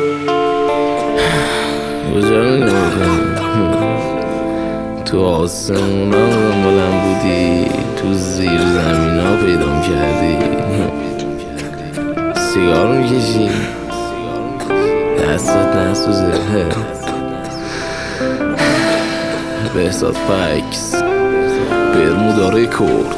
کجا رو نگاه کنی؟ تو آسمونا بلند بودی، تو زیر زمین ها پیدام کردی. سیگار میکشی دستت نسوزه بهزاد پکس برمودا رکورد.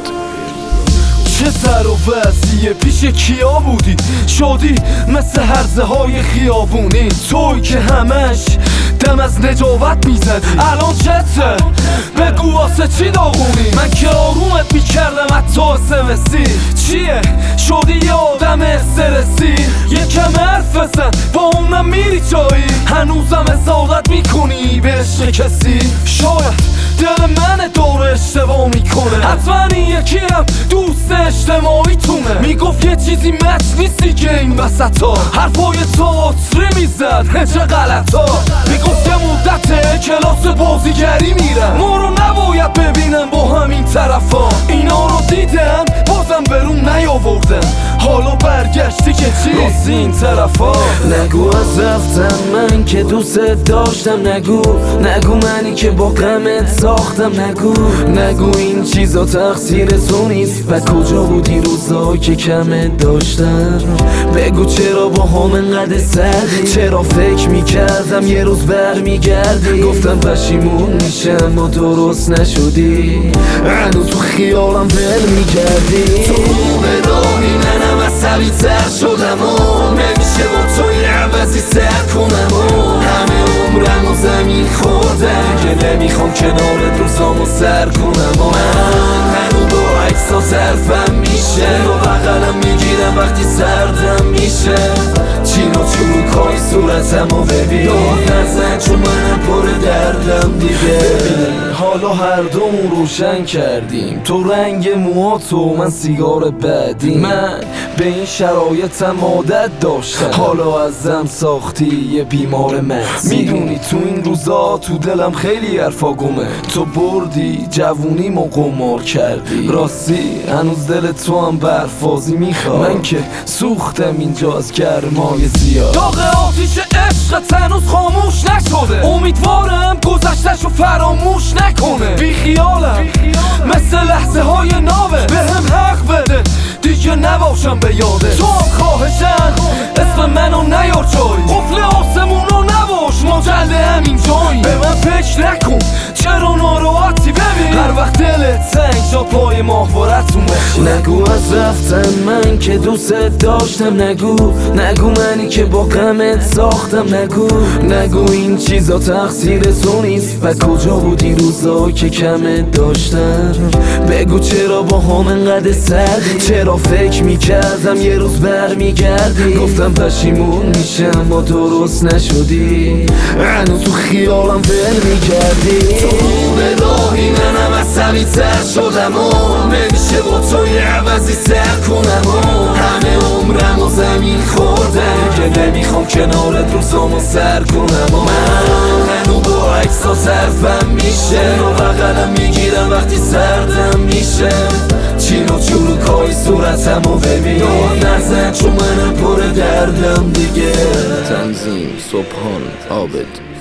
چه سر و وضعیه پیش کیا بودی؟ شدی مثل هرزه های خیابونی، توی که همش دم از نجابت میزدی. الان چته؟ بگو واسه چی داغونی؟ من که آرومت میکردم حتی اسمسی. چیه؟ شدی یه آدم استرسی؟ یکم حرف بزن با اونم میری جایی؟ هنوزم حسادت میکنی به عشق کسی؟ شاید دل من داره اشتباه میکنه، حتما این یکی هم دوست اجتماعی تونه. میگفت یه چیزی مچ نیستی که این وسطا، حرفای تئاتری میزد چه غلطا. میگفت یه مدت کلاس بازیگری میرم، ما رو نباید ببینم با همین طرفا. اینا رو دیدم بازم برون نیاوردم، حالا برگشتی که چی؟ راست این طرفا. نگو از رفتم من که دوست داشتم، نگو منی که با غمت ساختم، نگو این چیزا تقصیر تو نیست. و کجا بودی روزا که کمت داشتم؟ بگو چرا با هم انقدر سردی؟ چرا فکر میکردم یه روز برمیگردی؟ گفتم پشیمون میشم و درست نشدی، هنوز تو خیالم ول میکردی. تو به راهی منم عصبی تر شدم و نمیشه با تو یه عوضی سر کنم و همه عمرم و زمین خوردم که نمیخوام کنارت روزامو سر کنم. و من هنو با عکسا صرفم میشه و بغلم میگیرم وقتی سردم میشه. چین و چروکای صورتمو ببین، داد نزن چون منم پر دردم دیگه. حالا هر دوم روشن کردیم، تو رنگ موهاتو من سیگار بعدی. من به این شرایطم عادت داشتم، حالا ازم ساختی یه بیمار مغزی. میدونی تو این روزا تو دلم خیلی حرفا گمه، تو بردی جوونیمو قمار کردی. راستی هنوز دل تو هم برفازی میخواد، من که سوختم اینجا از گرمای زیاد. داغ آتیش عشقت هنوز خاموش نشده، امیدوارم گذشتشو فراموش نکنه. بی خیالم مثل لحظه های ناوه، به هم حق بده دیگه نباشم به یاده. تو هم خواهشم اسم منو نیار جایی، قفل آسمونو نباش مجله همین جایی. به من فکر نکن چرا ناراحتی، ببین هر وقت دلت تنگ شد پای ماهوارتون بشین. نگو از رفتن من که دوست داشتم، نگو منی که با غمت ساختم، نگو این چیزا تقصیر تو نیست. و کجا بودی روزا که کمت داشتم؟ بگو چرا با هم انقدر سردی؟ چرا فکر میکردم یه روز برمیگردی؟ گفتم پشیمون میشم و درست نشدی، هنوز تو خیالم ول میکردی. تو به راهی منم عصبی تر شدم و نمیشه با تو یه عوضی سر کنم و همه عمرم و زمین خوردم که نمیخوام کنارت روزامو سر کنم. و من هنو با عکسا صرفم میشه و بغلم میگیرم وقتی سردم میشه. چین و چروکای صورتمو ببین، داد نزن چون منم پر دردم دیگه. تنظیم صبحان عابد.